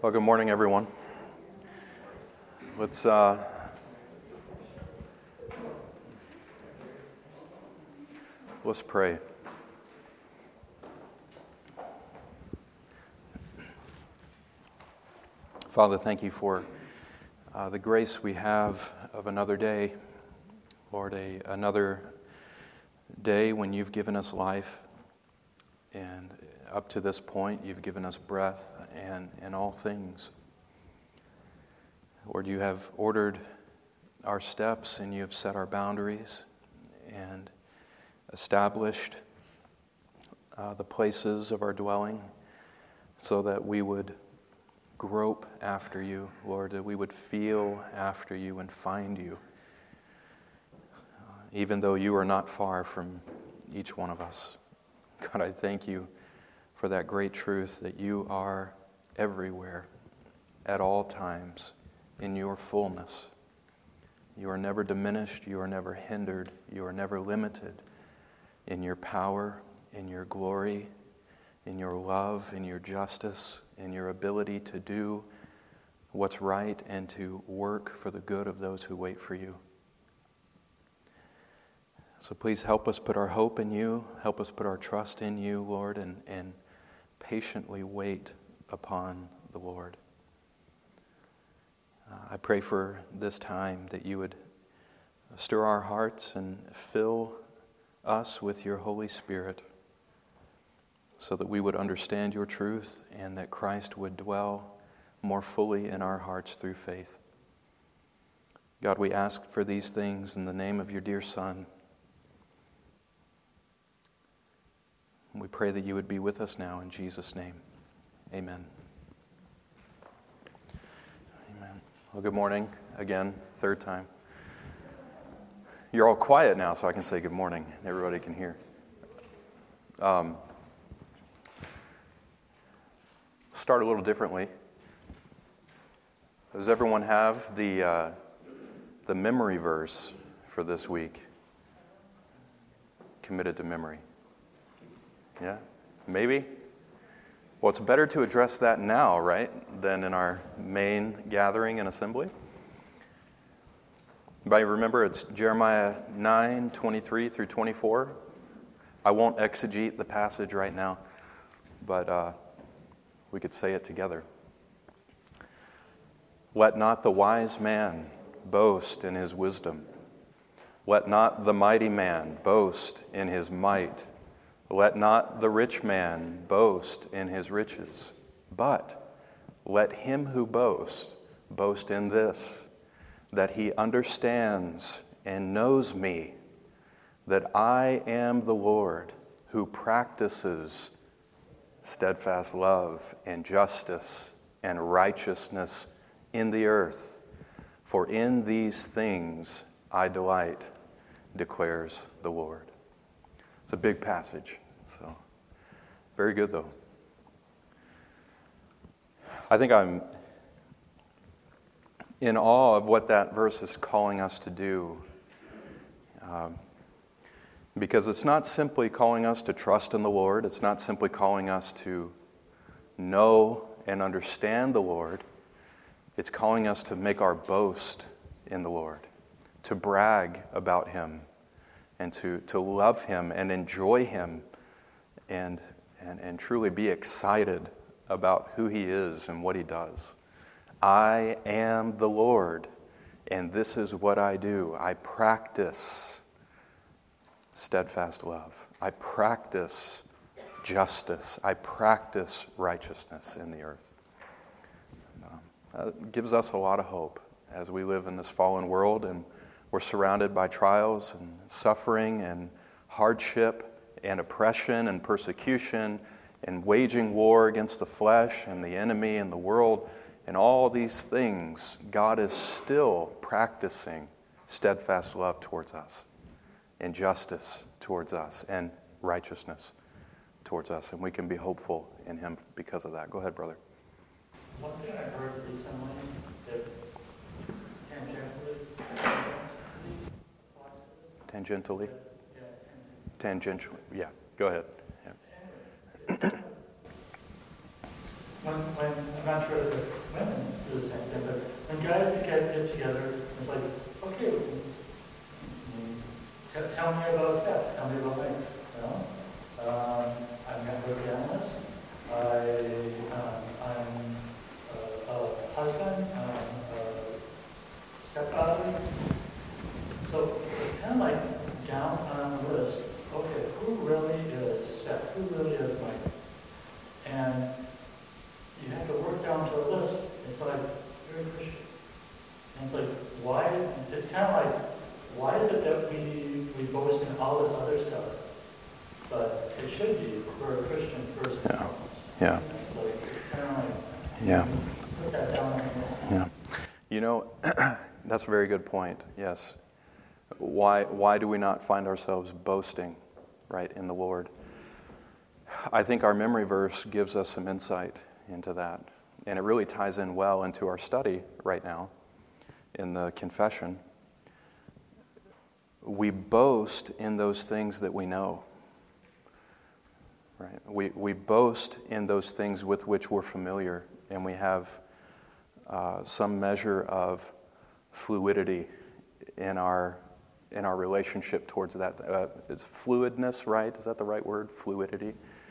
Well, good morning, everyone. Let's pray. Father, thank you for the grace we have of another day. Lord, another day when you've given us life, and up to this point you've given us breath and all things. Lord, you have ordered our steps and you have set our boundaries and established the places of our dwelling so that we would grope after you, Lord, that we would feel after you and find you, even though you are not far from each one of us. God, I thank you for that great truth that you are everywhere, at all times, in your fullness. You are never diminished, you are never hindered, you are never limited in your power, in your glory, in your love, in your justice, in your ability to do what's right and to work for the good of those who wait for you. So please help us put our hope in you, help us put our trust in you, Lord, and patiently wait upon the Lord. I pray for this time that you would stir our hearts and fill us with your Holy Spirit so that we would understand your truth and that Christ would dwell more fully in our hearts through faith. God, we ask for these things in the name of your dear Son. We pray that you would be with us now in Jesus' name. Amen. Amen. Well, good morning again, third time. You're all quiet now, so I can say good morning. Everybody can hear. Start a little differently. Does everyone have the memory verse for this week committed to memory? Yeah? Maybe? Well, it's better to address that now, right, than in our main gathering and assembly. Anybody remember it's Jeremiah 9:23 through 24? I won't exegete the passage right now, but we could say it together. Let not the wise man boast in his wisdom. Let not the mighty man boast in his might. Let not the rich man boast in his riches, but let him who boasts boast in this, that he understands and knows me, that I am the Lord who practices steadfast love and justice and righteousness in the earth. For in these things I delight, declares the Lord. It's a big passage, so very good though. I think I'm in awe of what that verse is calling us to do, because it's not simply calling us to trust in the Lord. It's not simply calling us to know and understand the Lord. It's calling us to make our boast in the Lord, to brag about Him, and to love Him and enjoy Him and truly be excited about who He is and what He does. I am the Lord, and this is what I do. I practice steadfast love. I practice justice. I practice righteousness in the earth. It gives us a lot of hope as we live in this fallen world and we're surrounded by trials and suffering and hardship and oppression and persecution and waging war against the flesh and the enemy and the world and all these things. God is still practicing steadfast love towards us and justice towards us and righteousness towards us. And we can be hopeful in Him because of that. Go ahead, brother. One thing I heard recently that Tangentially? Tangentially, yeah. Go ahead. Yeah. I'm not sure that women do the same thing, but when guys get together, it's like, okay, tell me about sex, tell me about me, you know? I'm a network analyst. I'm a husband, I'm a stepfather. So it's kind of like down on the list, okay, who really is Seth? Who really is Mike? And you have to work down to a list. It's like, you're a Christian. And it's like, why? It's kind of like, why is it that we boast in all this other stuff? But it should be for a Christian first and foremost. Yeah. It's like, it's kind of like, Yeah. put that down on the list. Yeah. You know, that's a very good point. Yes. Why do we not find ourselves boasting, right, in the Lord? I think our memory verse gives us some insight into that. And it really ties in well into our study right now in the confession. We boast in those things that we know. Right? We boast in those things with which we're familiar, and we have some measure of fluidity in our relationship towards that. Is fluidness, right? Is that the right word? Fluidity.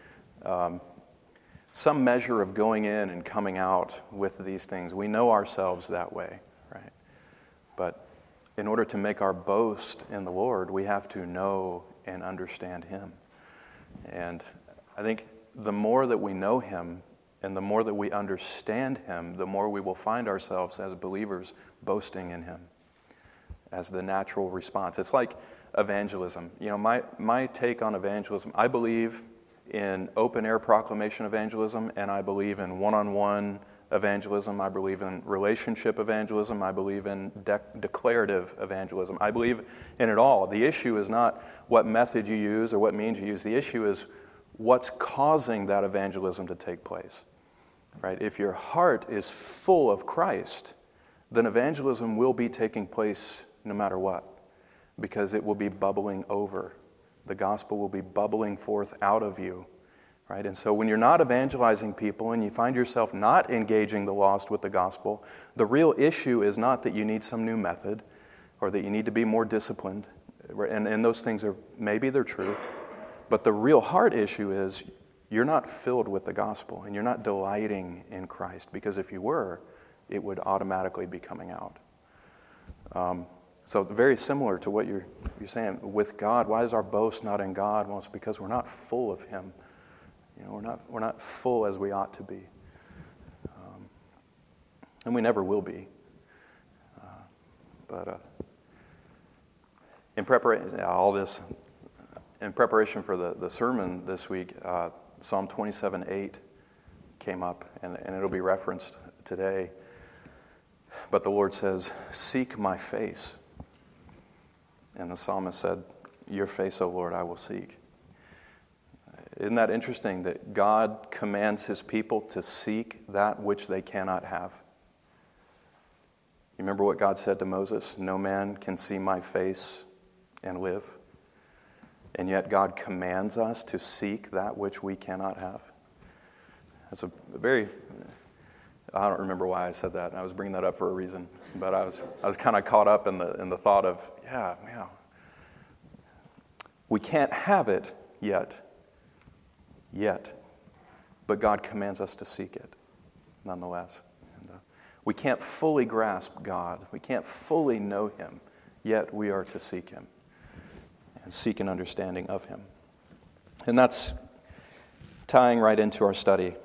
Some measure of going in and coming out with these things. We know ourselves that way, right? But in order to make our boast in the Lord, we have to know and understand Him. And I think the more that we know Him and the more that we understand Him, the more we will find ourselves as believers boasting in Him as the natural response. It's like evangelism. You know, my take on evangelism, I believe in open-air proclamation evangelism, and I believe in one-on-one evangelism. I believe in relationship evangelism. I believe in declarative evangelism. I believe in it all. The issue is not what method you use or what means you use. The issue is what's causing that evangelism to take place. Right? If your heart is full of Christ, then evangelism will be taking place no matter what, because it will be bubbling over. The gospel will be bubbling forth out of you, right? And so when you're not evangelizing people and you find yourself not engaging the lost with the gospel, the real issue is not that you need some new method or that you need to be more disciplined, and those things are, maybe they're true, but the real heart issue is you're not filled with the gospel and you're not delighting in Christ, because if you were, it would automatically be coming out. So very similar to what you're saying with God. Why is our boast not in God? Well, it's because we're not full of Him. You know, we're not full as we ought to be, and we never will be. But in preparation for the sermon this week, Psalm 27:8 came up, and it'll be referenced today. But the Lord says, "Seek my face." And the psalmist said, "Your face, O Lord, I will seek." Isn't that interesting that God commands His people to seek that which they cannot have? You remember what God said to Moses? "No man can see my face and live." And yet God commands us to seek that which we cannot have. That's a very... I don't remember why I said that. I was bringing that up for a reason, but I was kind of caught up in the thought of, yeah, we can't have it yet, but God commands us to seek it, nonetheless. And, we can't fully grasp God. We can't fully know Him, yet we are to seek Him and seek an understanding of Him. And that's tying right into our study.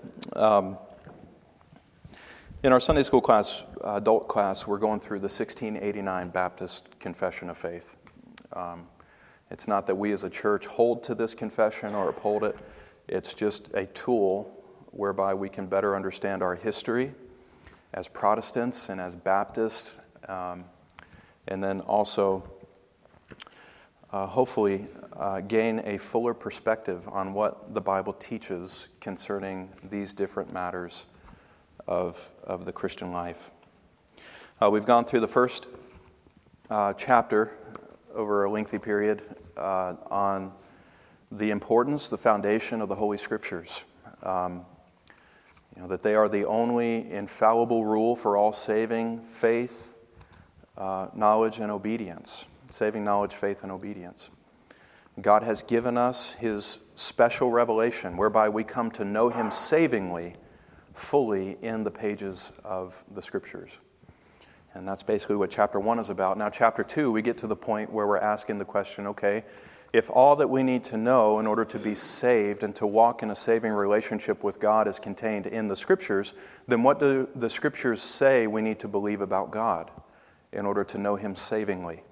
In our Sunday school class, adult class, we're going through the 1689 Baptist Confession of Faith. It's not that we as a church hold to this confession or uphold it. It's just a tool whereby we can better understand our history as Protestants and as Baptists, and then also hopefully gain a fuller perspective on what the Bible teaches concerning these different matters of the Christian life. We've gone through the first chapter over a lengthy period on the importance, the foundation of the Holy Scriptures. that they are the only infallible rule for all saving faith, knowledge, and obedience. Saving knowledge, faith, and obedience. God has given us His special revelation whereby we come to know Him savingly, fully in the pages of the Scriptures. And that's basically what chapter 1 is about. Now, chapter 2, we get to the point where we're asking the question, okay, if all that we need to know in order to be saved and to walk in a saving relationship with God is contained in the Scriptures, then what do the Scriptures say we need to believe about God in order to know Him savingly?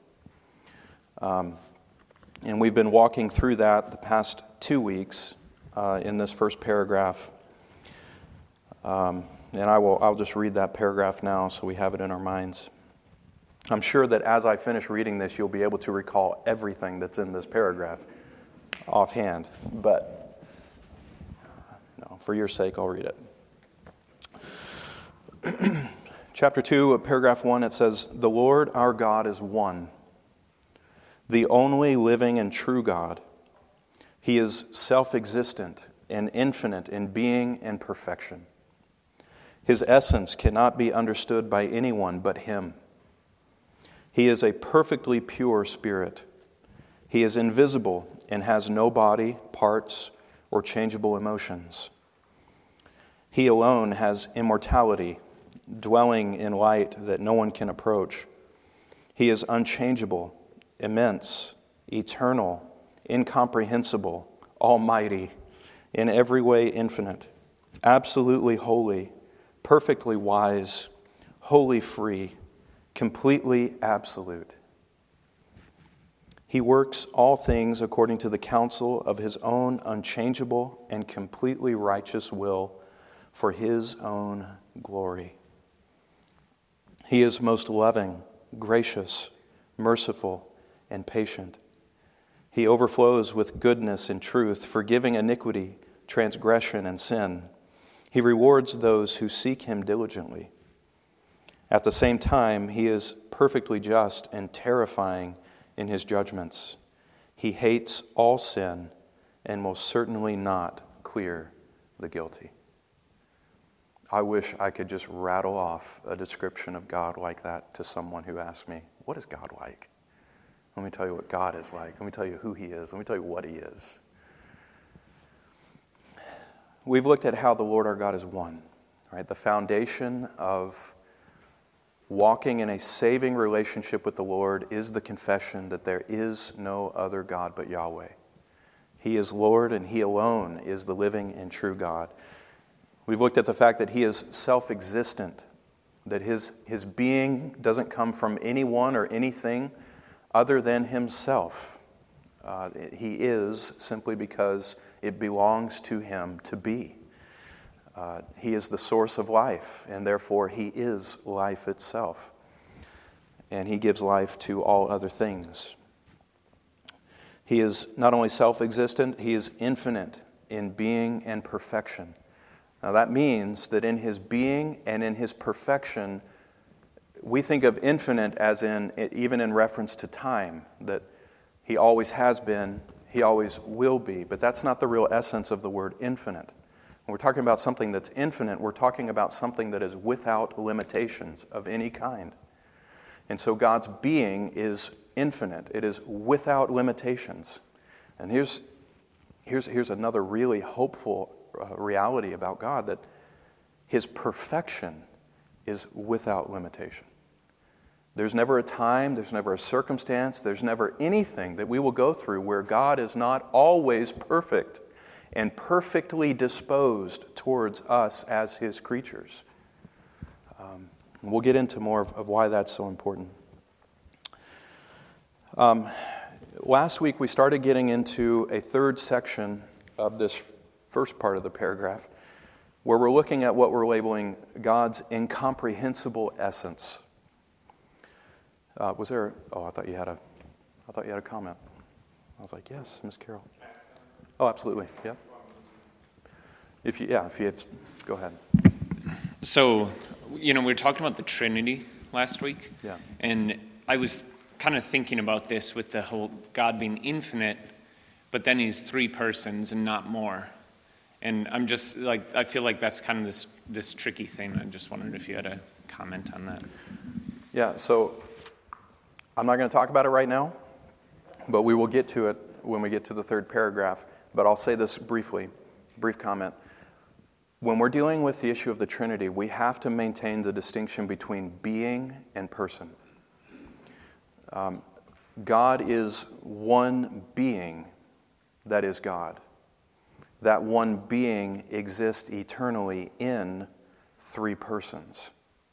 And we've been walking through that the past 2 weeks in this first paragraph. And I'll just read that paragraph now so we have it in our minds. I'm sure that as I finish reading this, you'll be able to recall everything that's in this paragraph offhand. But no, for your sake, I'll read it. Chapter 2, paragraph 1, it says, "The Lord our God is one, the only living and true God. He is self-existent and infinite in being and perfection. His essence cannot be understood by anyone but Him. He is a perfectly pure spirit. He is invisible and has no body, parts, or changeable emotions. He alone has immortality, dwelling in light that no one can approach. He is unchangeable, immense, eternal, incomprehensible, almighty, in every way infinite, absolutely holy, perfectly wise, wholly free, completely absolute. He works all things according to the counsel of His own unchangeable and completely righteous will for His own glory. He is most loving, gracious, merciful, and patient. He overflows with goodness and truth, forgiving iniquity, transgression, and sin. He rewards those who seek Him diligently. At the same time, He is perfectly just and terrifying in His judgments. He hates all sin and will certainly not clear the guilty." I wish I could just rattle off a description of God like that to someone who asks me, "What is God like?" Let me tell you what God is like. Let me tell you who He is. Let me tell you what He is. We've looked at how the Lord our God is one, right? The foundation of walking in a saving relationship with the Lord is the confession that there is no other God but Yahweh. He is Lord, and He alone is the living and true God. We've looked at the fact that He is self-existent, that His being doesn't come from anyone or anything other than Himself. He is simply because it belongs to Him to be. He is the source of life, and therefore He is life itself. And He gives life to all other things. He is not only self-existent, He is infinite in being and perfection. Now that means that in His being and in His perfection, we think of infinite as in, even in reference to time, that He always has been, He always will be. But that's not the real essence of the word infinite. When we're talking about something that's infinite, we're talking about something that is without limitations of any kind. And so God's being is infinite. It is without limitations. And here's another really hopeful reality about God, that His perfection is without limitation. There's never a time, there's never a circumstance, there's never anything that we will go through where God is not always perfect and perfectly disposed towards us as His creatures. We'll get into more of why that's so important. Last week we started getting into a third section of this first part of the paragraph, where we're looking at what we're labeling God's incomprehensible essence. I thought you had a comment. I was like, yes, Miss Carol. Oh, absolutely. Yeah. If you go ahead. So, we were talking about the Trinity last week. Yeah. And I was kind of thinking about this with the whole God being infinite, but then He's three persons and not more. And I'm just like, I feel like that's kind of this tricky thing. I just wondered if you had a comment on that. Yeah, so I'm not going to talk about it right now, but we will get to it when we get to the third paragraph. But I'll say this briefly, brief comment. When we're dealing with the issue of the Trinity, we have to maintain the distinction between being and person. God is one being that is God. That one being exists eternally in three persons.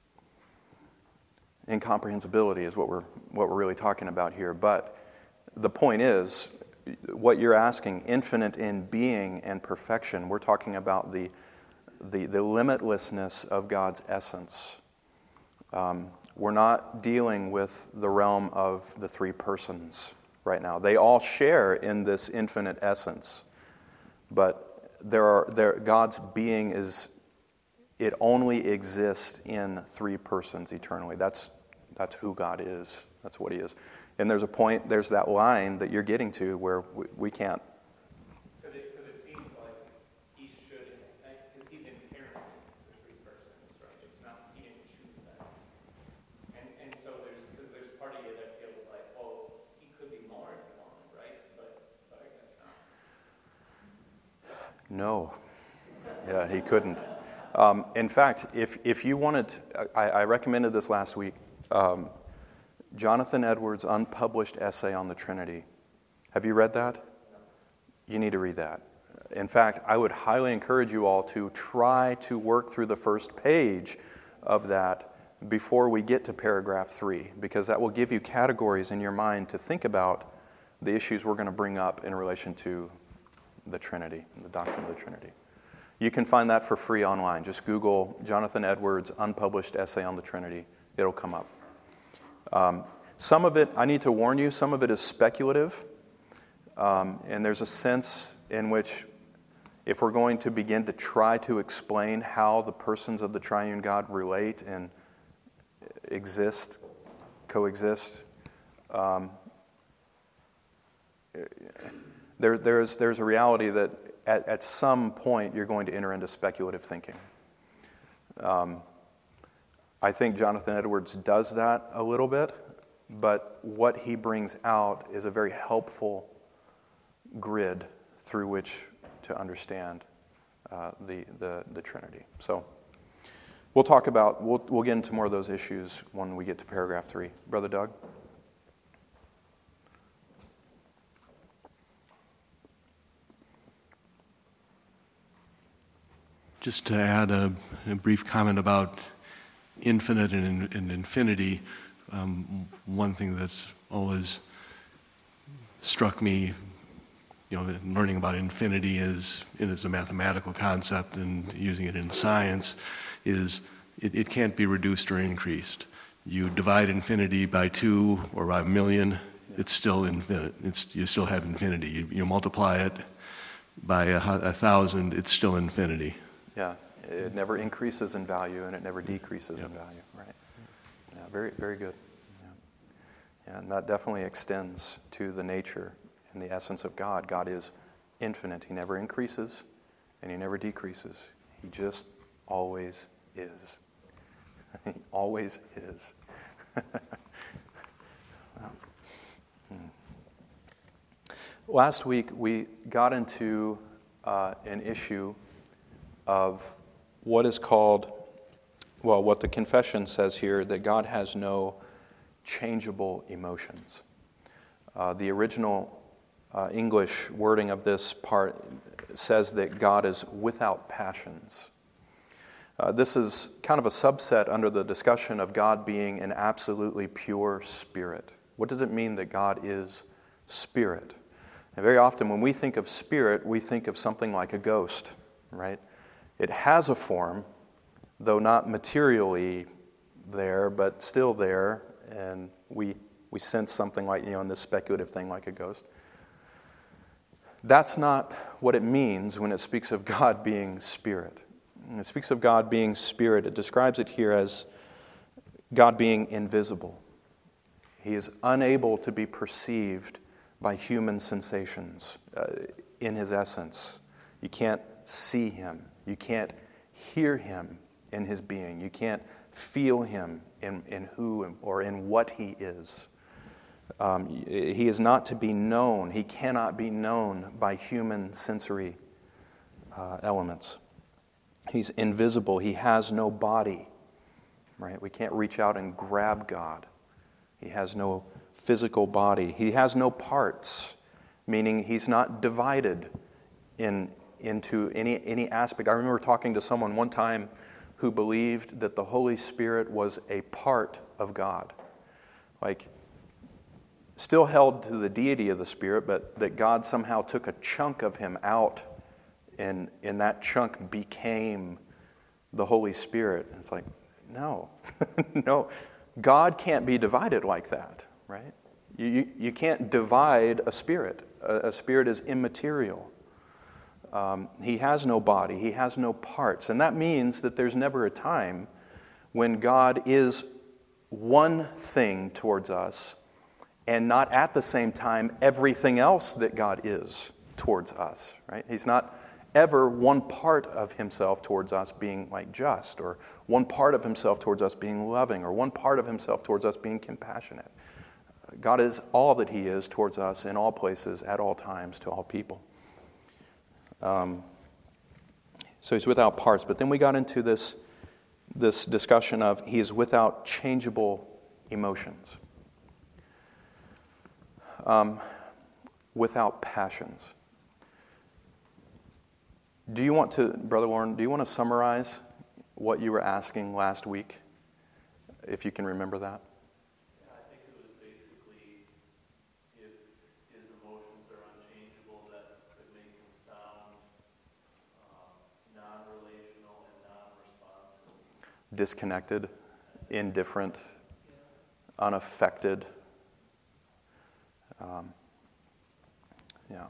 Incomprehensibility is what we're really talking about here. But the point is, what you're asking, infinite in being and perfection, we're talking about the limitlessness of God's essence. We're not dealing with the realm of the three persons right now. They all share in this infinite essence. But God's being it only exists in three persons eternally. That's who God is. That's what He is. And there's that line that you're getting to where we can't. Because it seems like He should, because He's inherent in the three persons, right? It's not, He didn't choose that. And so there's part of you that feels like, well, He could be more if He wanted, right? But I guess not. No. Yeah, He couldn't. In fact, if you wanted, I recommended this last week, Jonathan Edwards' unpublished essay on the Trinity. Have you read that? You need to read that. In fact, I would highly encourage you all to try to work through the first page of that before we get to paragraph 3, because that will give you categories in your mind to think about the issues we're going to bring up in relation to the Trinity, the doctrine of the Trinity. You can find that for free online. Just Google Jonathan Edwards' unpublished essay on the Trinity. It'll come up. Some of it, I need to warn you, some of it is speculative. And there's a sense in which if we're going to begin to try to explain how the persons of the triune God relate and coexist, there's a reality that at some point you're going to enter into speculative thinking. I think Jonathan Edwards does that a little bit, but what he brings out is a very helpful grid through which to understand the Trinity. So we'll get into more of those issues when we get to paragraph 3. Brother Doug? Just to add a brief comment about infinite and infinity, one thing that's always struck me, in learning about infinity as a mathematical concept and using it in science, is it can't be reduced or increased. You divide infinity by 2 or by 1,000,000, it's still infinite. You still have infinity. You multiply it by 1,000, it's still infinity. Yeah, it never increases in value and it never decreases in value, right? Yeah, very, very good. Yeah, and that definitely extends to the nature and the essence of God. God is infinite. He never increases and He never decreases. He just always is. He always is. Last week we got into an issue of what is called, what the confession says here, that God has no changeable emotions. The original English wording of this part says that God is without passions. This is kind of a subset under the discussion of God being an absolutely pure spirit. What does it mean that God is spirit? And very often when we think of spirit, we think of something like a ghost, right? It has a form, though not materially there, but still there, and we sense something like, in this speculative thing like a ghost. That's not what it means when it speaks of God being spirit. When it speaks of God being spirit, it describes it here as God being invisible. He is unable to be perceived by human sensations in His essence. You can't see him. You can't hear him in his being. You can't feel him in who or in what he is. He is not to be known. He cannot be known by human sensory elements. He's invisible. He has no body. Right? We can't reach out and grab God. He has no physical body. He has no parts, meaning he's not divided into any aspect. I remember talking to someone one time who believed that the Holy Spirit was a part of God. Like, still held to the deity of the Spirit, but that God somehow took a chunk of him out, and that chunk became the Holy Spirit. It's like, no. No. God can't be divided like that, right? You can't divide a spirit. A spirit is immaterial. He has no body. He has no parts. And that means that there's never a time when God is one thing towards us and not at the same time everything else that God is towards us, right? He's not ever one part of himself towards us being like just, or one part of himself towards us being loving, or one part of himself towards us being compassionate. God is all that he is towards us in all places, at all times, to all people. So he's without parts. But then we got into this discussion of he is without changeable emotions. Without passions. Do you want to, Brother Warren, do you want to summarize what you were asking last week, if you can remember that? Yeah, I think it was basically if his emotions are unchangeable, that could make him sound non-relational and non-responsive. Disconnected, indifferent, unaffected. Yeah.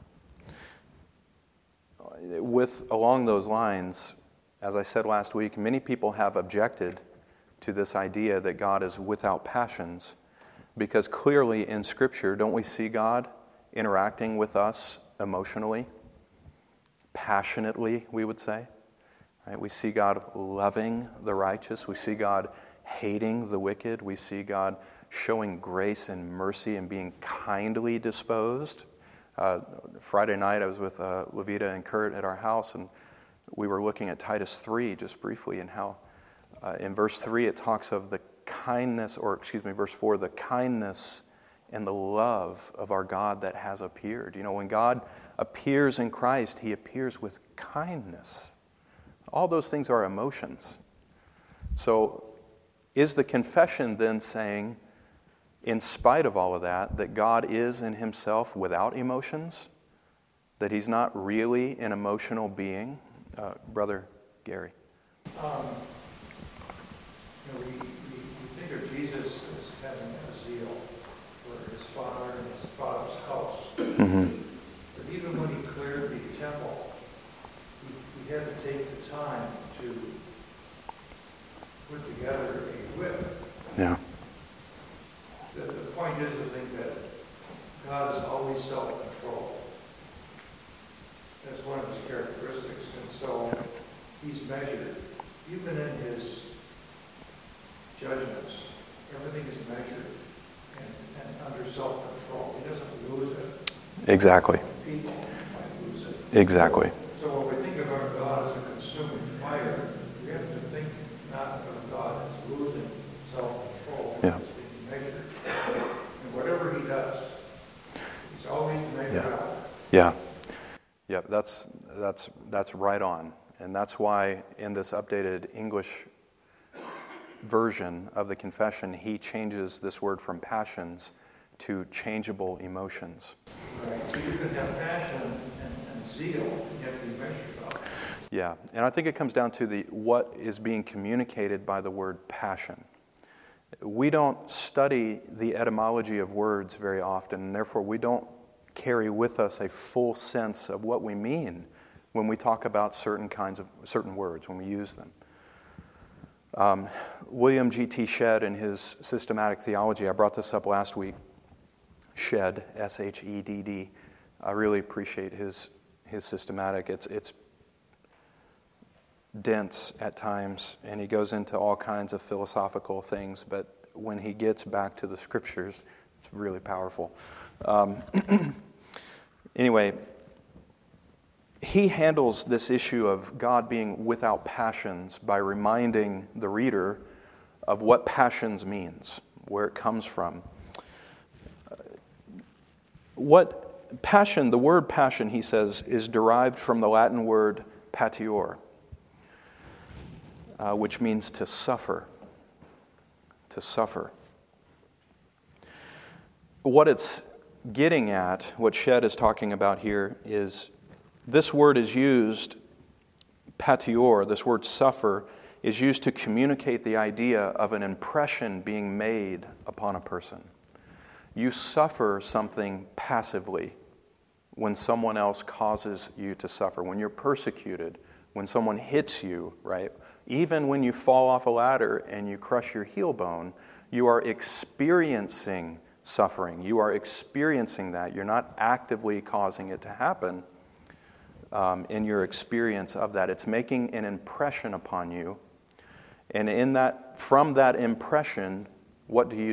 Along those lines, as I said last week, many people have objected to this idea that God is without passions, because clearly in Scripture, don't we see God interacting with us emotionally, passionately, we would say? Right? We see God loving the righteous. We see God hating the wicked. We see God showing grace and mercy and being kindly disposed. Friday night, I was with Levita and Kurt at our house, and we were looking at Titus 3 just briefly, and how in verse 3 it talks of the kindness, verse 4, the kindness and the love of our God that has appeared. You know, when God appears in Christ, he appears with kindness. All those things are emotions. So is the confession then saying, in spite of all of that, that God is in himself without emotions? That he's not really an emotional being? Brother Gary. We think of Jesus as having a zeal for his Father and his Father's house. Mm-hmm. But even when he cleared the temple, he had to take the time to put together a whip. Yeah. The point is, I think, that God is always self-control. That's one of his characteristics. And so he's measured. Even in his judgments, everything is measured and under self-control. He doesn't lose it. Exactly. People might lose it. Exactly. So when we think of our God as a consuming fire, we have to think not of God as losing self-control. Yeah. It's being measured. And whatever he does, he's always measured out. Yeah. Yeah, that's right on. And that's why in this updated English version of the confession, he changes this word from passions to changeable emotions. Right. You can have passion and zeal, and yet be measured out. Yeah, and I think it comes down to what is being communicated by the word passion. We don't study the etymology of words very often, and therefore we don't carry with us a full sense of what we mean when we talk about certain words, when we use them. William G.T. Shedd, in his systematic theology, I brought this up last week, Shedd, S-H-E-D-D. I really appreciate his systematic. It's dense at times, and he goes into all kinds of philosophical things, but when he gets back to the Scriptures, it's really powerful. Anyway, he handles this issue of God being without passions by reminding the reader of what passions means, where it comes from. What passion, the word passion, he says, is derived from the Latin word patior, which means to suffer. To suffer. What it's getting at, what Shedd is talking about here, is this word is used, patior, this word suffer, is used to communicate the idea of an impression being made upon a person. You suffer something passively when someone else causes you to suffer, when you're persecuted, when someone hits you, right? Even when you fall off a ladder and you crush your heel bone, you are experiencing suffering. You are experiencing that. You're not actively causing it to happen in your experience of that. It's making an impression upon you. And from that impression, what do?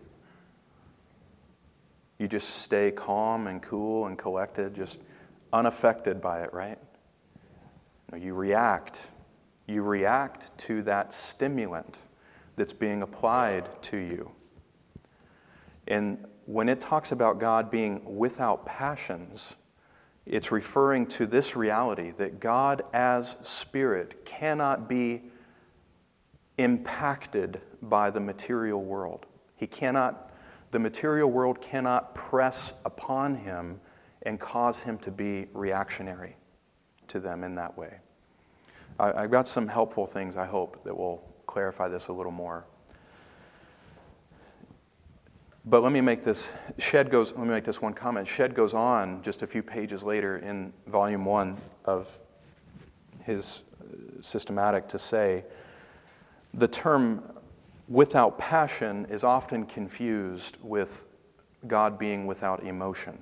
You just stay calm and cool and collected, just unaffected by it, right? No, you react. You react to that stimulant that's being applied to you. And when it talks about God being without passions, it's referring to this reality that God as Spirit cannot be impacted by the material world. The material world cannot press upon him and cause him to be reactionary to them in that way. I've got some helpful things, I hope, that will clarify this a little more. But let me make this one comment. Shedd goes on just a few pages later in volume 1 of his systematic to say, the term without passion is often confused with God being without emotion.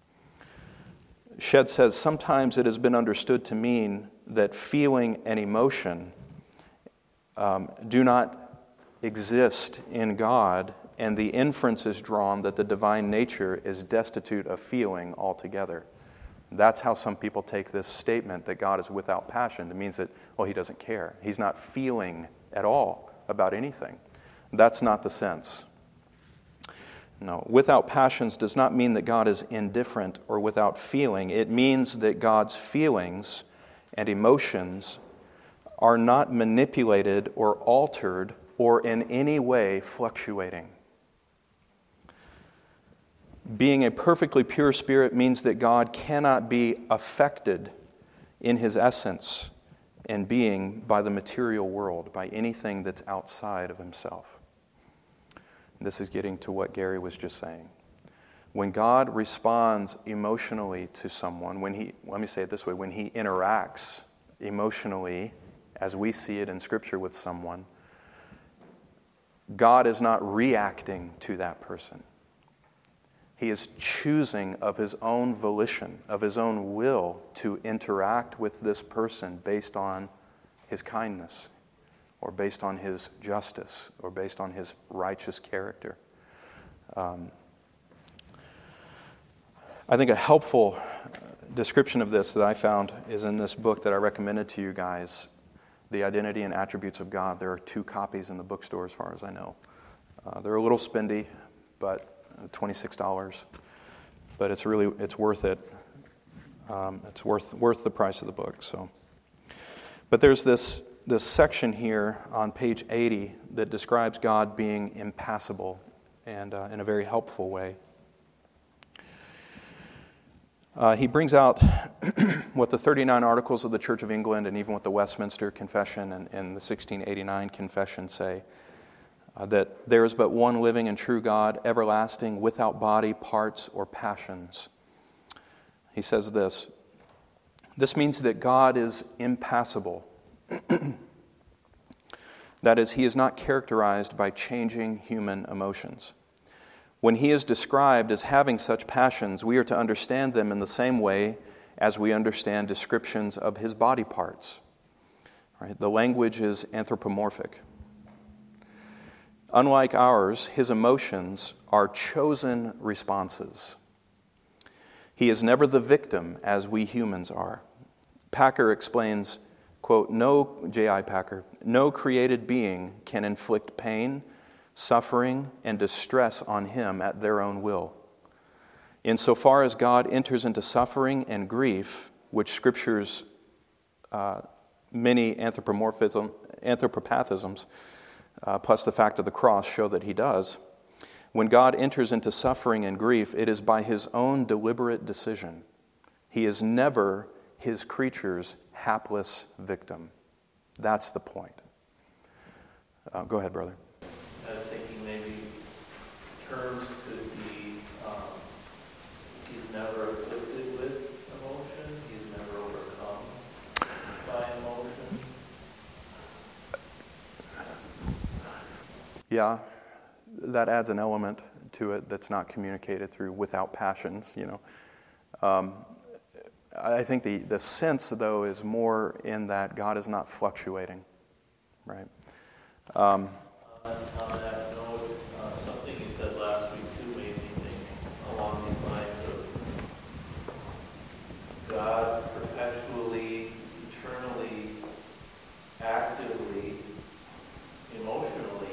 Shedd says, sometimes it has been understood to mean that feeling and emotion do not exist in God, and the inference is drawn that the divine nature is destitute of feeling altogether. That's how some people take this statement that God is without passion. It means that, well, he doesn't care. He's not feeling at all about anything. That's not the sense. No, without passions does not mean that God is indifferent or without feeling. It means that God's feelings and emotions are not manipulated or altered or in any way fluctuating. Being a perfectly pure spirit means that God cannot be affected in his essence and being by the material world, by anything that's outside of himself. This is getting to what Gary was just saying. When God responds emotionally to someone, let me say it this way, when he interacts emotionally, as we see it in Scripture with someone, God is not reacting to that person. He is choosing of his own volition, of his own will, to interact with this person based on his kindness, or based on his justice, or based on his righteous character. I think a helpful description of this that I found is in this book that I recommended to you guys, The Identity and Attributes of God. There are 2 copies in the bookstore as far as I know. They're a little spendy, but $26, but it's worth it. It's worth the price of the book. So, but there's this section here on page 80 that describes God being impassible and in a very helpful way. He brings out what the 39 Articles of the Church of England and even what the Westminster Confession and the 1689 Confession say. That there is but one living and true God, everlasting, without body, parts, or passions. He says this. This means that God is impassible. That is, he is not characterized by changing human emotions. When he is described as having such passions, we are to understand them in the same way as we understand descriptions of his body parts. Right? The language is anthropomorphic. Unlike ours, his emotions are chosen responses. He is never the victim as we humans are. Packer explains, quote, J.I. Packer, no created being can inflict pain, suffering, and distress on him at their own will. Insofar as God enters into suffering and grief, which Scripture's many anthropopathisms, plus the fact of the cross, show that he does, when God enters into suffering and grief, it is by his own deliberate decision. He is never his creature's hapless victim. That's the point. Go ahead, brother. I was thinking maybe terms could be, he's never afflicted with emotion, he's never overcome by emotion. Yeah, that adds an element to it that's not communicated through without passions, I think the sense, though, is more in that God is not fluctuating, right? On that note, something you said last week too made me think along these lines of God perpetually, eternally, actively, emotionally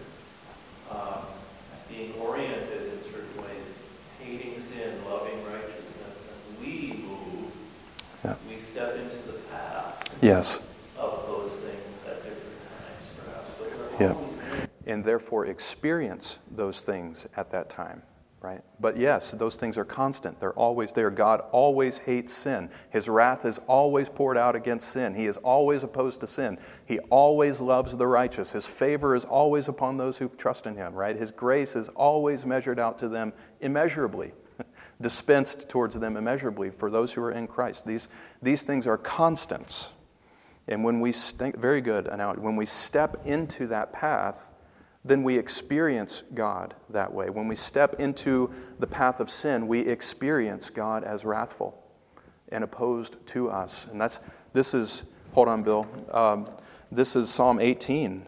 being oriented in certain ways, hating sin, loving righteousness, and we move, we step into the path Yes. of those things at different times, perhaps, but we're Yeah. always there. And therefore experience those things at that time, right? But yes, those things are constant. They're always there. God always hates sin. His wrath is always poured out against sin. He is always opposed to sin. He always loves the righteous. His favor is always upon those who trust in him, right? His grace is always measured out to them immeasurably, dispensed towards them immeasurably for those who are in Christ. These things are constants. And when we very good analogy, when we step into that path, then we experience God that way. When we step into the path of sin, we experience God as wrathful and opposed to us. And this is, hold on, Bill. This is Psalm 18.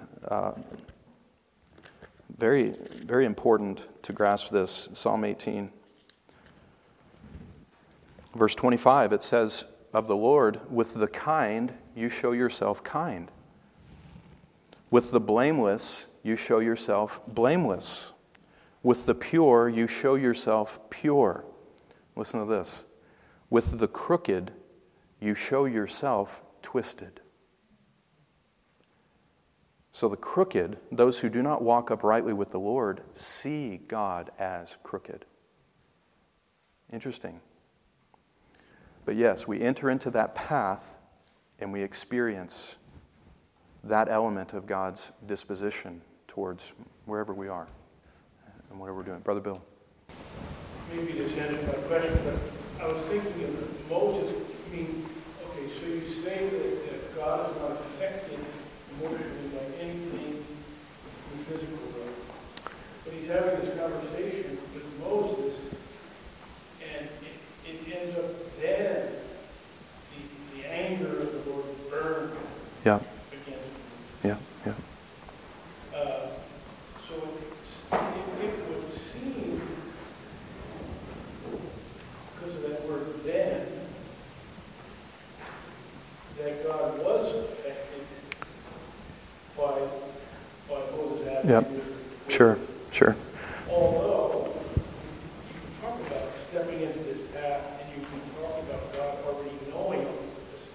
Very, very important to grasp this. Psalm 18. Verse 25, it says of the Lord, with the kind you show yourself kind. With the blameless you show yourself blameless. With the pure, you show yourself pure. Listen to this. With the crooked, you show yourself twisted. So the crooked, those who do not walk uprightly with the Lord, see God as crooked. Interesting. But yes, we enter into that path and we experience that element of God's disposition towards wherever we are and whatever we're doing. Brother Bill. Maybe this answers my question, but I was thinking of Moses. So you say that God is not affected emotionally by anything in the physical realm. But he's having this conversation with Moses, and it ends up then the anger of the Lord burned Yeah. against him. Yeah. So it would seem, because of that word then, that God was affected by Moses' attitude. Yep. Sure. Although, you can talk about stepping into this path, and you can talk about God already knowing all of this.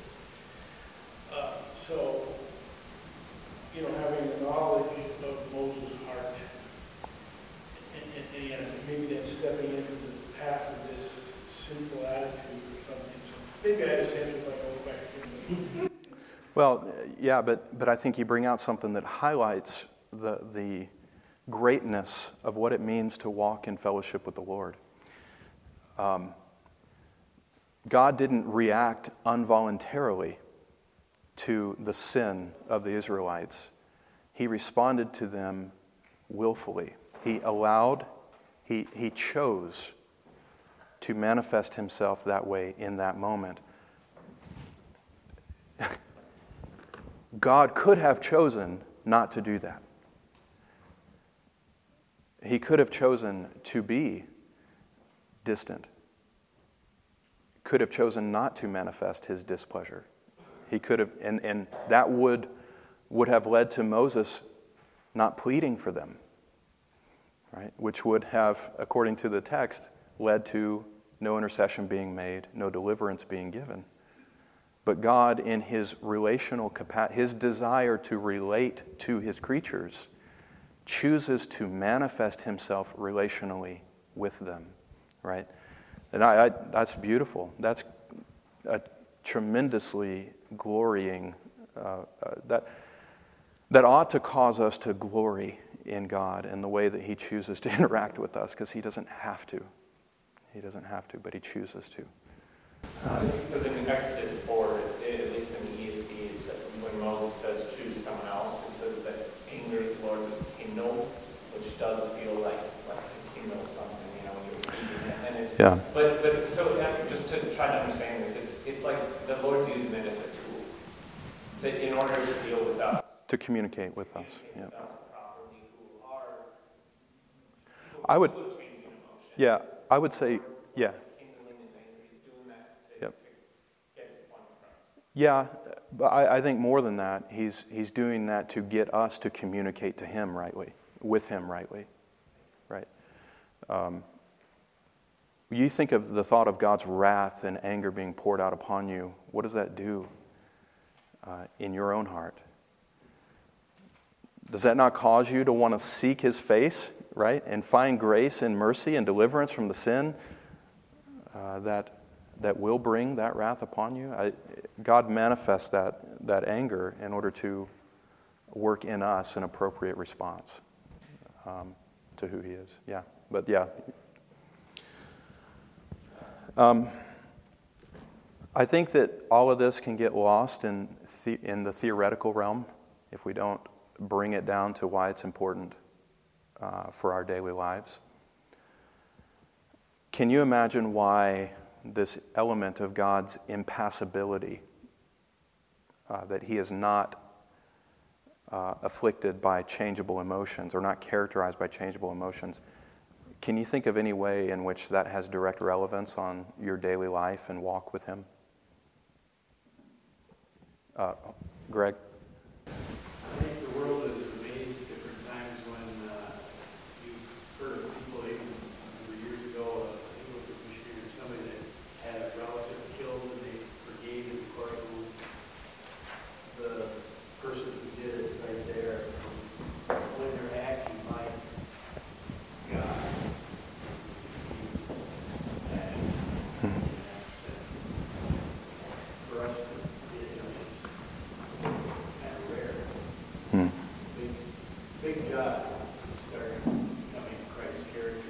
Having the knowledge of Moses' heart, and maybe then stepping into the path of this sinful attitude or something. So maybe I just answered my own question. Well, yeah, but I think you bring out something that highlights the greatness of what it means to walk in fellowship with the Lord. God didn't react involuntarily to the sin of the Israelites. He responded to them willfully. He chose to manifest himself that way in that moment. God could have chosen not to do that. He could have chosen to be distant. Could have chosen not to manifest his displeasure. He could have, and that would have led to Moses not pleading for them, right? Which would have, according to the text, led to no intercession being made, no deliverance being given. But God, in his relational capacity, his desire to relate to his creatures, chooses to manifest himself relationally with them, right? And that's beautiful. That's a tremendously glorying, that ought to cause us to glory in God and the way that he chooses to interact with us, because he doesn't have to. He doesn't have to, but he chooses to. Because in Exodus 4, at least in the ESV, it's when Moses says choose someone else, it says that anger of the Lord was kindled, which does feel like to kindle something, you're eating it. And it's, Yeah. But so just to try to understand this, it's like the Lord's using it as a tool in order to deal with us. To communicate with us. Yeah. With us properly, who are I would, changing emotions. yeah, I would say, yeah. Kindling his anger, he's doing that to Yep. get his point across. Yeah, but I think more than that, he's doing that to get us to communicate to him rightly, with him rightly, right? You think of the thought of God's wrath and anger being poured out upon you. What does that do in your own heart? Does that not cause you to want to seek his face, right, and find grace and mercy and deliverance from the sin that will bring that wrath upon you? God manifests that anger in order to work in us an appropriate response to who he is. Yeah, but yeah. I think that all of this can get lost in the theoretical realm if we don't bring it down to why it's important for our daily lives. Can you imagine why this element of God's impassibility, that he is not afflicted by changeable emotions or not characterized by changeable emotions, can you think of any way in which that has direct relevance on your daily life and walk with him? Greg? I think the world is amazed at different times when you've heard of people, even years ago, I think it was a missionary or somebody that had a relative killed and they forgave in the courtroom the person who did it right there. When they're acting like God, and in that sense, for us to big job to start becoming Christ's character.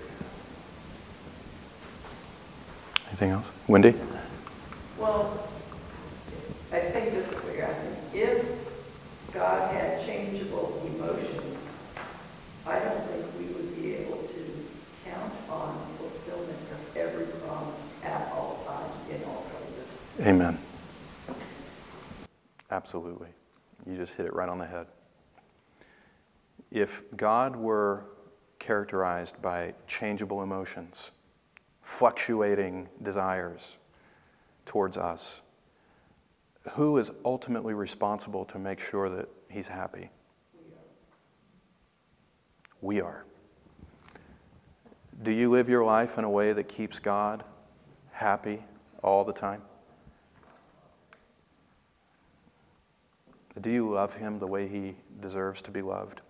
Anything else? Wendy? Well, I think this is what you're asking. If God had changeable emotions, I don't think we would be able to count on fulfillment of every promise at all times, in all places. Amen. Absolutely. You just hit it right on the head. If God were characterized by changeable emotions, fluctuating desires towards us, who is ultimately responsible to make sure that he's happy? We are. Do you live your life in a way that keeps God happy all the time? Do you love him the way he deserves to be loved?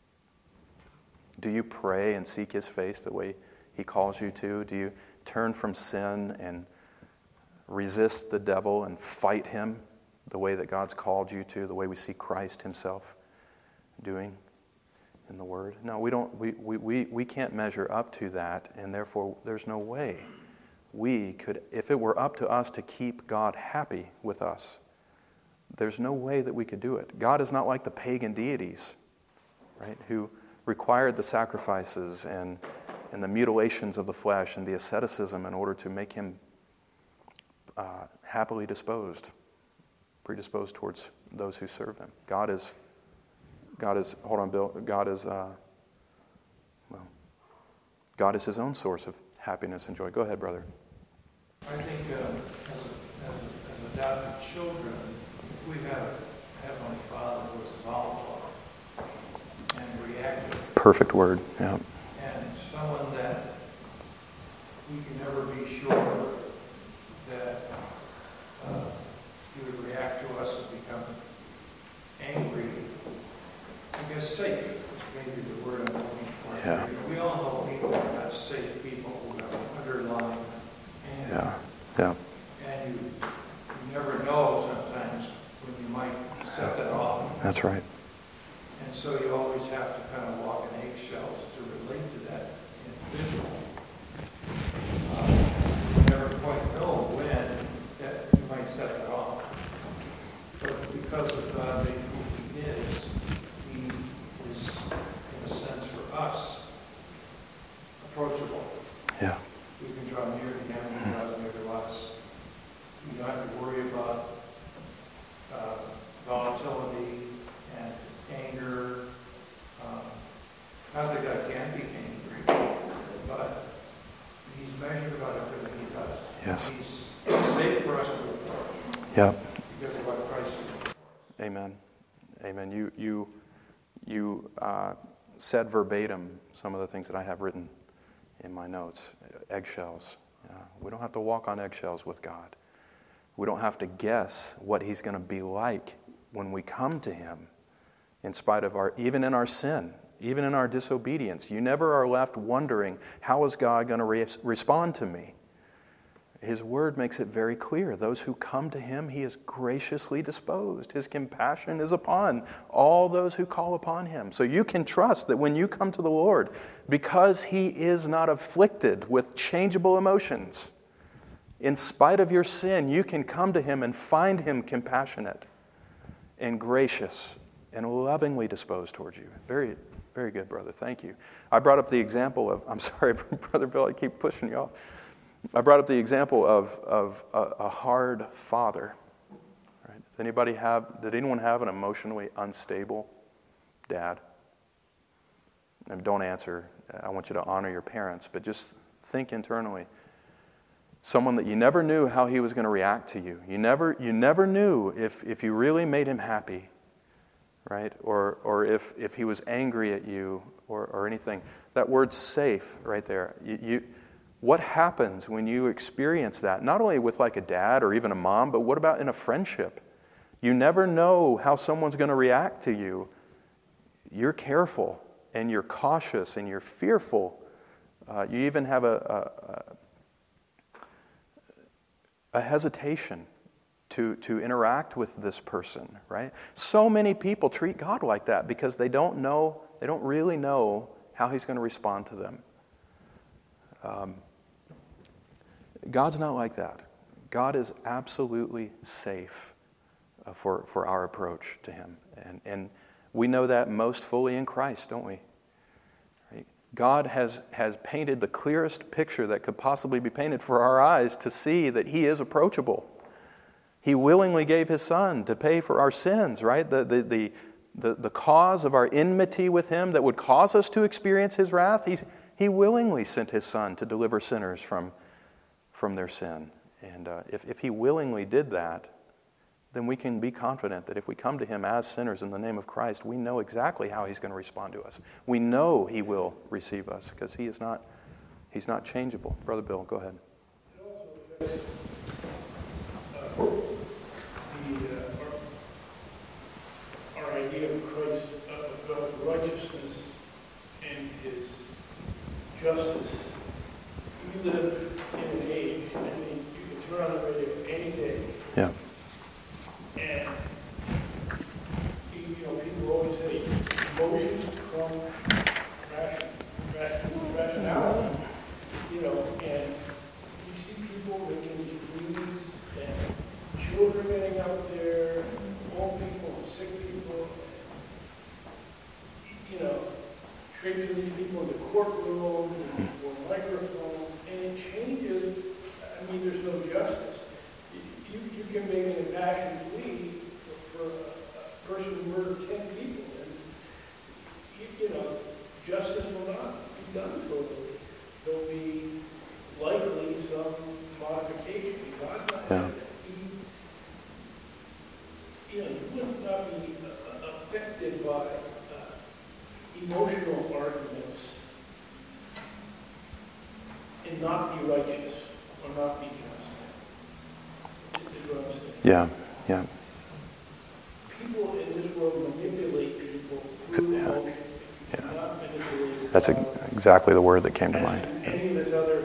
Do you pray and seek his face the way he calls you to? Do you turn from sin and resist the devil and fight him the way that God's called you to, the way we see Christ himself doing in the Word? No, we don't. We can't measure up to that, and therefore there's no way we could, if it were up to us to keep God happy with us, there's no way that we could do it. God is not like the pagan deities, right, who required the sacrifices and the mutilations of the flesh and the asceticism in order to make him happily predisposed towards those who serve him. God is, hold on, Bill, God is his own source of happiness and joy. Go ahead, brother. I think as adopted children, we have a Heavenly Father who is volatile and reactive. Perfect word, yeah. And someone that we can never be sure that he would react to us and become angry. I guess safe is maybe the word I'm looking for. Yeah. We all know people are not safe people who have underlying anger. Yeah. And you never know sometimes when you might set that off. That's right. And so you always have to kind of walk in eggshells to relate to that individual. You never quite know when that you might set that off. But because of God being who he is, in a sense, for us, approachable. Yeah. We can draw near to him and he draws near to us. We don't have to worry about volatility and anger. Not that God can't be angry, but he's measured about everything he does. Yes. He's safe for us to approach. Yep. Because of what Christ did. Amen. Amen. You said verbatim some of the things that I have written in my notes. Eggshells. We don't have to walk on eggshells with God. We don't have to guess what he's going to be like when we come to him, in spite of even in our sin, even in our disobedience. You never are left wondering, how is God going to respond to me? His word makes it very clear. Those who come to him, he is graciously disposed. His compassion is upon all those who call upon him. So you can trust that when you come to the Lord, because he is not afflicted with changeable emotions, in spite of your sin, you can come to him and find him compassionate and gracious and lovingly disposed towards you. Very, very good, brother. Thank you. I brought up the example of, I'm sorry, Brother Bill, I keep pushing you off. I brought up the example of a hard father. Right? Did anyone have an emotionally unstable dad? And don't answer. I want you to honor your parents, but just think internally. Someone that you never knew how he was going to react to you. You never knew if you really made him happy, right? Or if he was angry at you or anything. That word safe right there. What happens when you experience that? Not only with like a dad or even a mom, but what about in a friendship? You never know how someone's going to react to you. You're careful and you're cautious and you're fearful. You even have a hesitation to interact with this person, right? So many people treat God like that because they don't really know how he's going to respond to them. God's not like that. God is absolutely safe for our approach to him. And we know that most fully in Christ, don't we? Right? God has painted the clearest picture that could possibly be painted for our eyes to see that he is approachable. He willingly gave his son to pay for our sins, right? The cause of our enmity with him that would cause us to experience his wrath, he willingly sent his son to deliver sinners from their sin. And if he willingly did that, then we can be confident that if we come to him as sinners in the name of Christ, we know exactly how he's going to respond to us. We know he will receive us because he's not changeable. Brother Bill, go ahead. It also affects our idea of Christ, of God's righteousness and his justice. We live in an age, I mean, you can turn on the radio any day. Yeah. And, people always say, emotions trump rationality. And you see people making these movies and children getting out there, old people, sick people, traipsing these people in the courtroom, or microphones, and it changes. I mean, there's no justice. You can make an impassioned plea for person who murdered 10 people. And, you know, justice will not be done totally. There'll be likely some modification. God's not Yeah. you would not be affected by emotional arguments and not be righteous or not be just. Is what I'm saying. Yeah, yeah. People in this world manipulate people through Yeah. emotion. Yeah. Not manipulate. That's exactly the word that came to mind. Any of this other,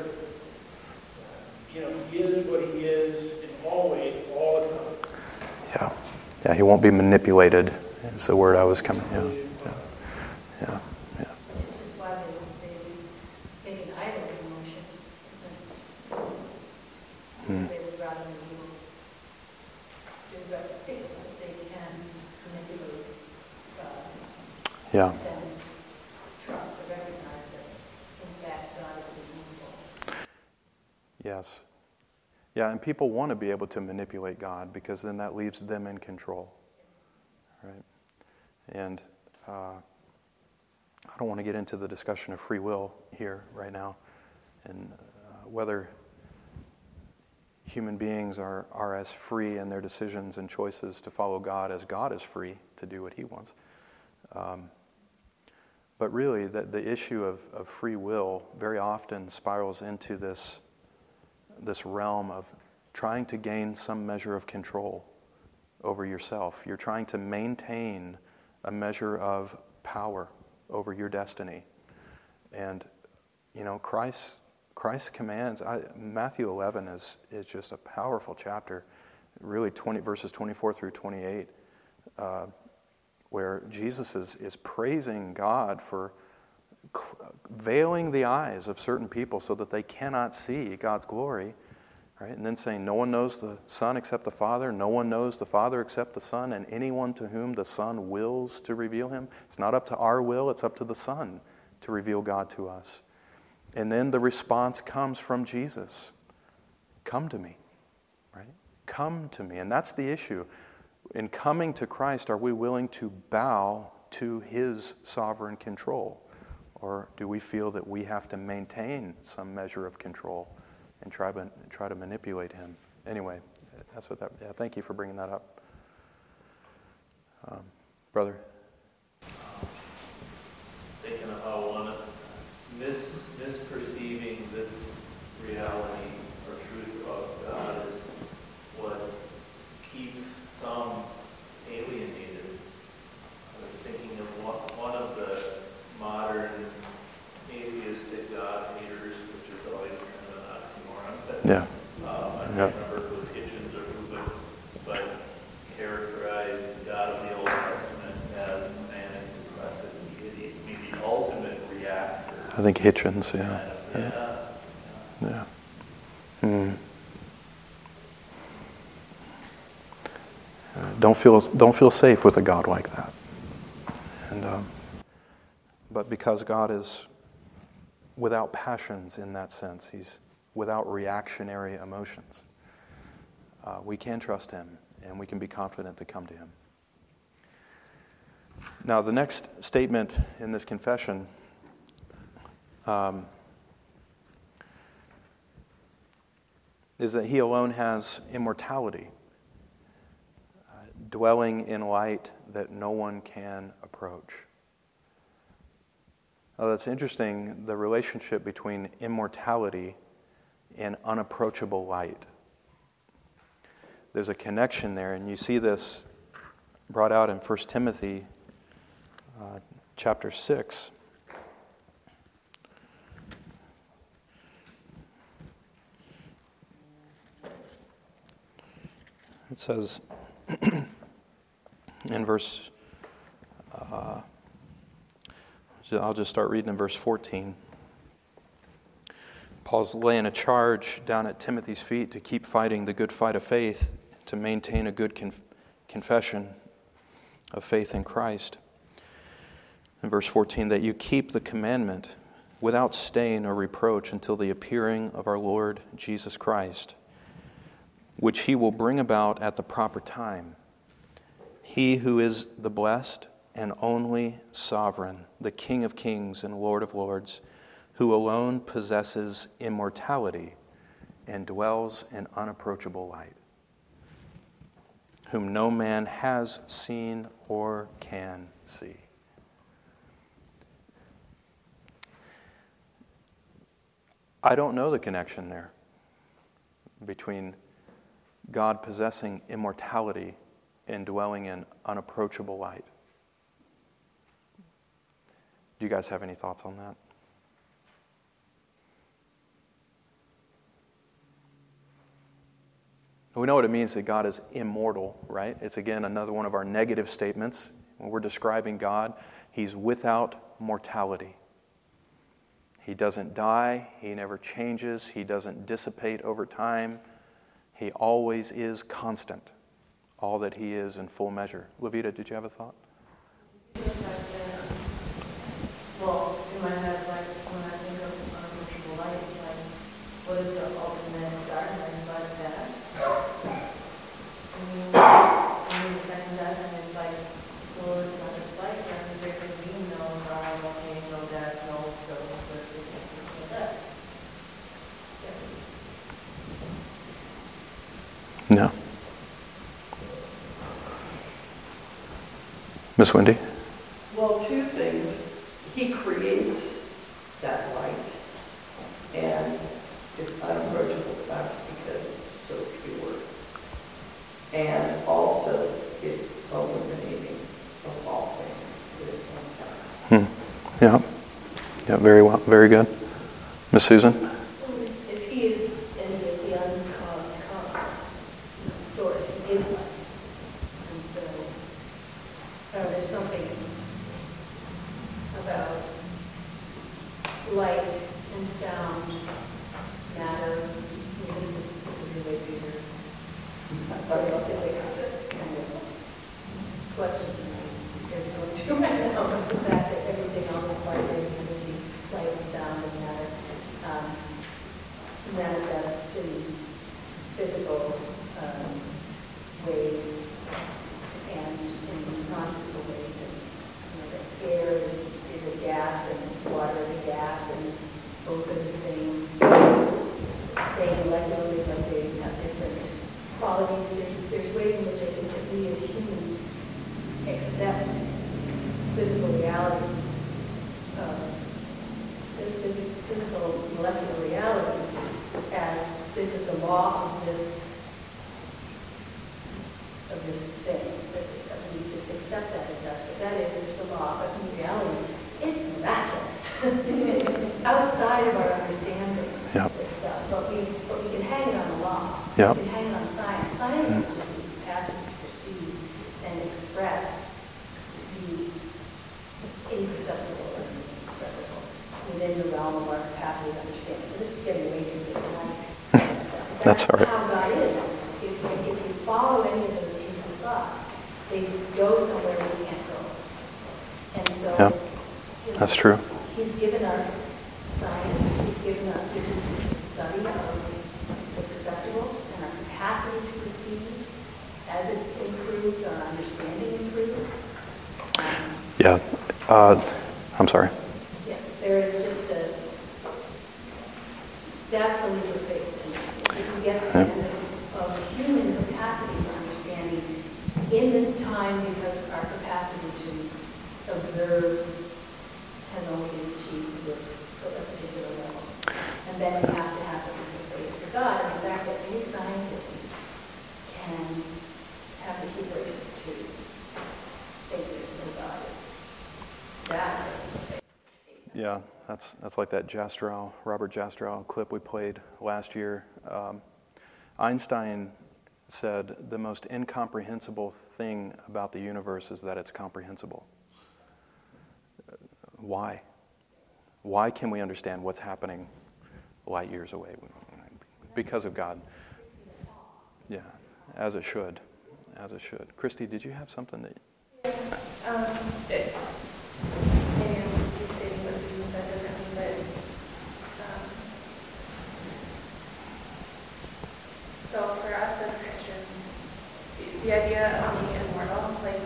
he is what he is in all ways, all the time. Yeah. Yeah, he won't be manipulated. Is the word I was coming. Yeah. Yeah. Which is why they make an idol of emotions. Hmm. They would rather think that they can manipulate God Yeah. than trust or recognize that, in fact, God is the evil. Yes. Yeah, and people want to be able to manipulate God because then that leaves them in control. Right? And I don't want to get into the discussion of free will here right now and whether human beings are as free in their decisions and choices to follow God as God is free to do what he wants. But really, the issue of free will very often spirals into this realm of trying to gain some measure of control over yourself. You're trying to maintain a measure of power over your destiny. And, Christ's commands, Matthew 11 is just a powerful chapter, really verses 24 through 28, where Jesus is praising God for veiling the eyes of certain people so that they cannot see God's glory, right? And then saying, no one knows the Son except the Father, no one knows the Father except the Son, and anyone to whom the Son wills to reveal him. It's not up to our will, it's up to the Son to reveal God to us. And then the response comes from Jesus. Come to me, right? Come to me. And that's the issue. In coming to Christ, are we willing to bow to his sovereign control? Or do we feel that we have to maintain some measure of control and try to manipulate him? Anyway, that's what thank you for bringing that up. Brother? Thinking of how one misperceiving this reality or truth of God is what keeps some alienated. I was thinking of one of the modern atheistic God haters, which is always kind of an oxymoron, but Yeah. I can't remember if it was Hitchens or who, but characterized the God of the Old Testament as a manic, depressive deity. I mean, the ultimate reactor. I think Hitchens, yeah. Yeah. Don't feel safe with a God like that. And but because God is without passions in that sense, he's without reactionary emotions, we can trust him and we can be confident to come to him. Now, the next statement in this confession is that he alone has immortality, dwelling in light that no one can approach. Now, that's interesting, the relationship between immortality and unapproachable light. There's a connection there, and you see this brought out in 1 Timothy chapter 6. It says in verse, I'll just start reading in verse 14. Paul's laying a charge down at Timothy's feet to keep fighting the good fight of faith, to maintain a good confession of faith in Christ. In verse 14, that you keep the commandment without stain or reproach until the appearing of our Lord Jesus Christ, which he will bring about at the proper time. He who is the blessed and only sovereign, the King of kings and Lord of lords, who alone possesses immortality and dwells in unapproachable light, whom no man has seen or can see. I don't know the connection there between God possessing immortality and dwelling in unapproachable light. Do you guys have any thoughts on that? We know what it means that God is immortal, right? It's again another one of our negative statements. When we're describing God, He's without mortality. He doesn't die. He never changes. He doesn't dissipate over time. He always is constant, all that He is in full measure. Levita, did you have a thought? Well, in my head, like, when I think of unapproachable light, it's like, what is the ultimate darkness but that? I mean, the second death, and it's like, well, it's not just like that, there could be no God, okay, no death, no, so it's death. No. Miss Wendy? Well, two things. He creates that light, and it's unapproachable to us because it's so pure. And also, it's illuminating of all things that it can Yeah. Yeah, very well. Very good. Miss Susan? If he is, and he is the uncaused cause, source, he is light. And so, there's something about light and sound, matter. I mean, this is a way bigger physics kind of question you're going to right now, but the fact that everything on this light, energy, light and sound and matter manifests in physical ways and in non-physical ways. And the air is a gas and water is a gas, and both are the same thing molecularly, but they have different qualities. There's ways in which I think that we as humans accept physical realities. There's physical molecular realities as this is the law of this thing. We just accept that as that's what that is. There's the law, but in reality, it's miraculous. It's outside of our understanding. Yep. This stuff, but we can hang it on the law. Yep. We can hang it on science. Science is just the capacity to perceive and express the imperceptible or inexpressible within the realm of our capacity to understand. So this is getting way too big. That's all right. How God is. If you follow any of those streams of thought, they go somewhere where we can't go. And so, Yep. That's true. He's given us science. He's given us, which is just the study of the perceptible and our capacity to perceive. As it improves, our understanding improves. Yeah. I'm sorry. Yeah, there is just that's the leap of faith to me. If we get to the end of human capacity for understanding in this time, because our capacity to observe has only been achieved this at a particular level. And then we have to have the leap of faith for God. And the fact that any scientist can have the hubris to think there's no God is that's a leap of faith. Yeah, that's like that Robert Jastrow clip we played last year. Einstein said the most incomprehensible thing about the universe is that it's comprehensible. Why? Why can we understand what's happening light years away? Because of God. Yeah, as it should. As it should. Christy, did you have something that... Maybe I'm stating what you said differently, but so for us as Christians, the idea of being immortal, like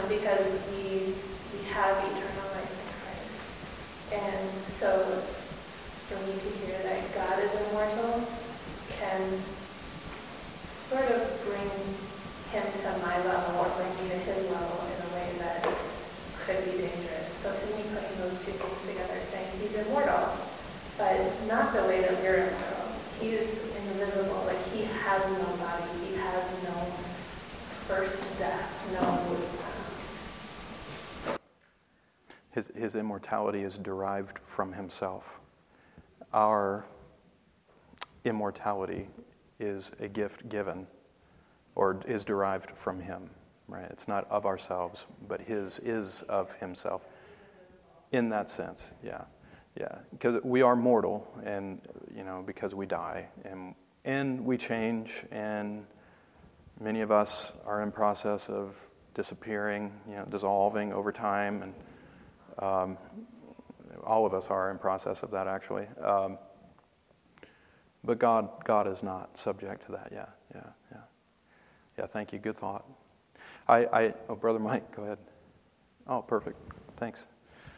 because we have eternal life in Christ. And so for me to hear that God is immortal can sort of bring him to my level or bring me to his level in a way that could be dangerous. So to me, putting those two things together, saying he's immortal, but not the way that we're immortal. He's invisible, like he has no body, he has no first death, no... His immortality is derived from himself. Our immortality is a gift given or is derived from him, right? It's not of ourselves, but his is of himself. In that sense, yeah. Because we are mortal, and because we die, and we change, and many of us are in process of disappearing, dissolving over time, and all of us are in process of that, actually. But God is not subject to that. Yeah. Thank you. Good thought. Brother Mike, go ahead. Oh, perfect. Thanks.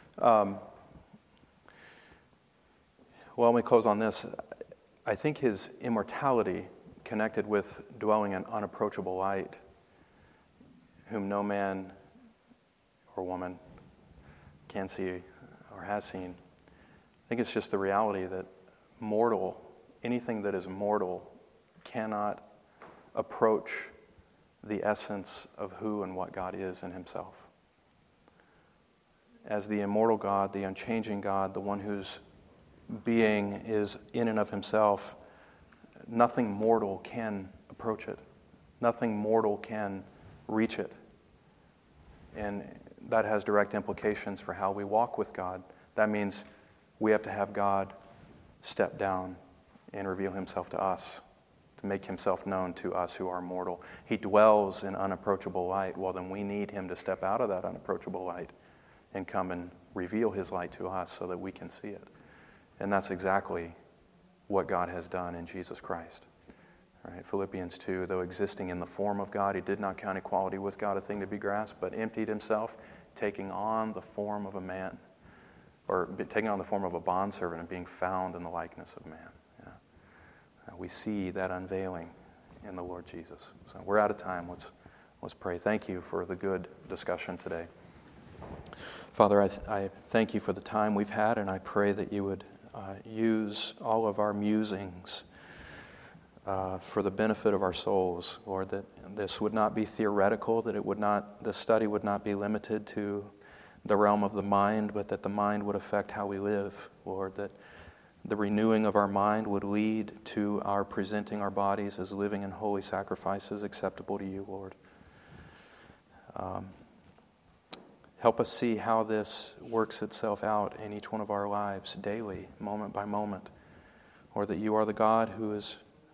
Well, let me close on this. I think his immortality connected with dwelling in unapproachable light, whom no man or woman can see or has seen. I think it's just the reality that anything that is mortal cannot approach the essence of who and what God is in himself. As the immortal God, the unchanging God, the one whose being is in and of himself, nothing mortal can approach it. Nothing mortal can reach it. And that has direct implications for how we walk with God. That means we have to have God step down and reveal himself to us, to make himself known to us who are mortal. He dwells in unapproachable light. Well, then we need him to step out of that unapproachable light and come and reveal his light to us so that we can see it. And that's exactly what God has done in Jesus Christ. All right, Philippians 2, though existing in the form of God, he did not count equality with God a thing to be grasped, but emptied himself, taking on the form of a man, or taking on the form of a bondservant and being found in the likeness of man. Yeah. We see that unveiling in the Lord Jesus. So we're out of time. Let's pray. Thank you for the good discussion today. Father, I thank you for the time we've had, and I pray that you would use all of our musings for the benefit of our souls, Lord, that this would not be theoretical, that this study would not be limited to the realm of the mind, but that the mind would affect how we live, Lord, that the renewing of our mind would lead to our presenting our bodies as living and holy sacrifices acceptable to you, Lord. Help us see how this works itself out in each one of our lives daily, moment by moment. Or that you are the God who is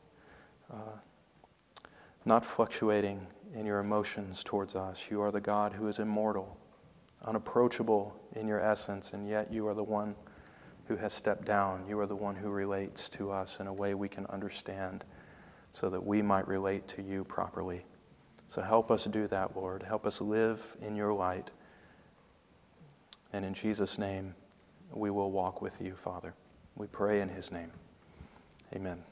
not fluctuating in your emotions towards us. You are the God who is immortal, unapproachable in your essence, and yet you are the one who has stepped down. You are the one who relates to us in a way we can understand so that we might relate to you properly. So help us do that, Lord. Help us live in your light. And in Jesus' name, we will walk with you, Father. We pray in his name. Amen.